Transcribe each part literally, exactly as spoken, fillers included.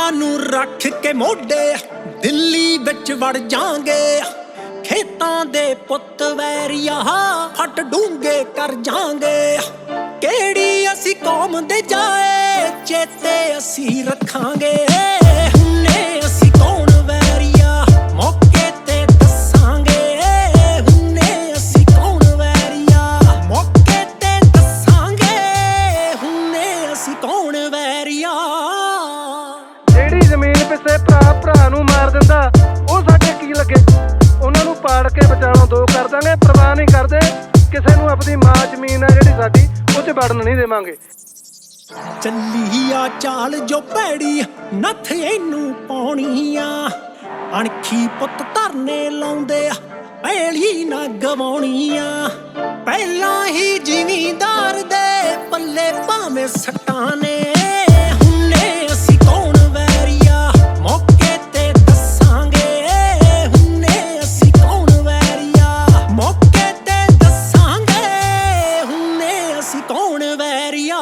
ਪਿੰਡਾਂ ਨੂੰ ਰੱਖ ਕੇ ਮੋਢੇ ਦਿੱਲੀ ਵਿੱਚ ਵੜ ਜਾਾਂਗੇ। ਖੇਤਾਂ ਦੇ ਪੁੱਤ ਵੈਰੀਆ ਫੱਟ ਡੂੰਗੇ ਕਰ ਜਾਾਂਗੇ। ਕਿਹੜੀ ਅਸੀਂ ਕੌਮ ਦੇ ਜਾਏ ਚੇਤੇ ਅਸੀਂ ਰੱਖਾਂਗੇ। ਹੁਣੇ ਅਸੀਂ ਕੌਣ ਵੈਰੀਆ ਮੌਕੇ ਤੇ ਦੱਸਾਂਗੇ। ਹੁਣੇ ਅਸੀਂ ਕੌਣ ਵੈਰੀਆ ਮੌਕੇ ਤੇ ਦੱਸਾਂਗੇ। ਹੁਣੇ ਅਸੀਂ ਕੌਣ ਵੈਰੀਆ। ਜਿਹੜੀ ਜ਼ਮੀਨ ਪਿੱਛੇ ਭਰਾ ਭਰਾ ਨੂੰ ਮਾਰ ਦਿੰਦਾ ਉਹ ਸਾਡੇ ਕੀ ਲੱਗੇ। ਉਹਨਾਂ ਨੂੰ ਪਾੜ ਕੇ ਬਚਾਉਣੋਂ ਦੋ ਕਰ ਦਾਂਗੇ। ਪਰਵਾਹ ਨਹੀਂ ਕਰਦੇ ਕਿਸੇ ਨੂੰ ਆਪਣੀ ਮਾਂ ਜ਼ਮੀਨ ਆ ਜਿਹੜੀ ਸਾਡੀ ਉਹ 'ਚ ਵੜਨ ਨਹੀਂ ਦੇਵਾਂਗੇ। ਚੱਲੀ ਆ ਚਾਲ ਜੋ ਭੈੜੀ ਨੱਥ ਇਹਨੂੰ ਪਾਉਣੀ ਆ। ਅਣਖੀ ਪੁੱਤ ਧਰਨੇ ਲਾਉਂਦੇ ਆ ਪੈਲੀ ਨਾ ਗਵਾਉਣੀ ਆ। ਪਹਿਲਾਂ ਹੀ ਜ਼ਿਮੀਂਦਾਰ ਦੇ ਪੱਲੇ ਭਾਵੇਂ ਸੱਟਾਂ ਨੇ। ਹੁਣੇ ਅਸੀਂ ਕੌਣ ਵੈਰੀਆ ਮੌਕੇ ਤੇ ਦੱਸਾਂਗੇ। ਹੁਣੇ ਅਸੀਂ ਕੌਣ ਵੈਰੀਆ ਮੌਕੇ ਤੇ ਦੱਸਾਂਗੇ। ਹੁਣੇ ਅਸੀਂ ਕੌਣ ਵੈਰੀਆ।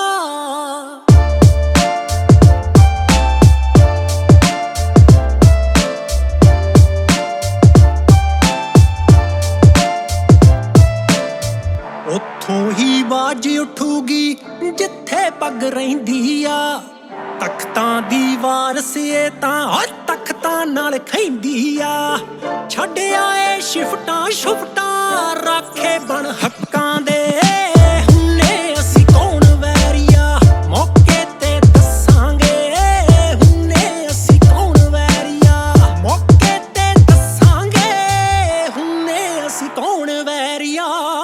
ਉੱਥੋਂ ਹੀ ਬਾਜ ਉੱਠੂਗੀ ਜਿੱਥੇ ਪੱਗ ਰਹਿੰਦੀ ਆ। ਤਖਤਾਂ ਦੀ ਵਾਰਸ ਏ ਤਾਂ ਤਖਤਾਂ ਨਾਲ ਖੈਂਦੀ ਆ। ਛੱਡ ਆਏ ਸ਼ਿਫਟਾਂ ਸ਼ੁਫਟਾਂ ਰਾਖੇ ਬਣ ਹੱਕਾਂ ਦੇ। ਹੁਣੇ ਅਸੀਂ ਕੌਣ ਵੈਰੀਆ ਮੌਕੇ ਤੇ ਦੱਸਾਂਗੇ। ਹੁਣੇ ਅਸੀਂ ਕੌਣ ਵੈਰੀਆ ਮੌਕੇ ਤੇ ਦੱਸਾਂਗੇ। ਹੁਣੇ ਅਸੀਂ ਕੌਣ ਵੈਰੀਆ।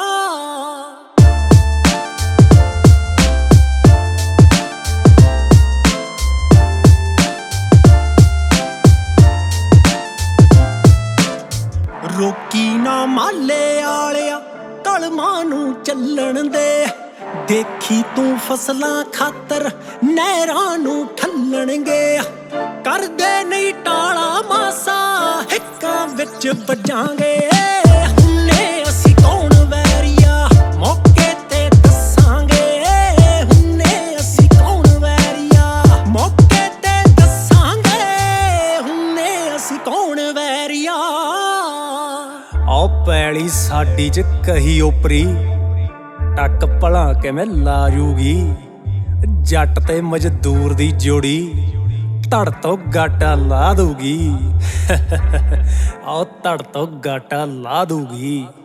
ਰੋਕੀ ਨਾ ਮਾਲੇ ਆਲਿਆ ਕਲਮਾਂ ਨੂੰ ਚੱਲਣ ਦੇ। ਦੇਖੀ ਤੂੰ ਫਸਲਾਂ ਖਾਤਰ ਨਹਿਰਾਂ ਨੂੰ ਠੱਲਣਗੇ। ਕਰਦੇ ਨਹੀਂ ਟਾਲਾ ਮਾਸਾ ਹਿੱਕਾਂ ਵਿੱਚ ਵੱਜਾਂਗੇ। ਹੁਣੇ ਅਸੀਂ ਕੌਣ ਵੈਰੀਆ ਮੌਕੇ ਤੇ ਦੱਸਾਂਗੇ। ਹੁਣੇ ਅਸੀਂ ਕੌਣ ਵੈਰੀਆ ਮੌਕੇ ਤੇ ਦੱਸਾਂਗੇ। ਹੁਣੇ ਅਸੀਂ ਕੌਣ ਵੈਰੀਆ। ਆਓ ਪੈਲੀ ਸਾਡੀ ਚ ਕਹੀ ਓਪਰੀ ਟੱਕ ਭਲਾ ਕਿਵੇਂ ਲਾਜੂਗੀ। ਜੱਟ ਤੇ ਮਜ਼ਦੂਰ ਦੀ ਜੋੜੀ ਧੜ ਤੋਂ ਗਾਟਾ ਲਾ ਦੂਗੀ। ਆਓ ਧੜ ਤੋਂ ਗਾਟਾ ਲਾ ਦੂਗੀ।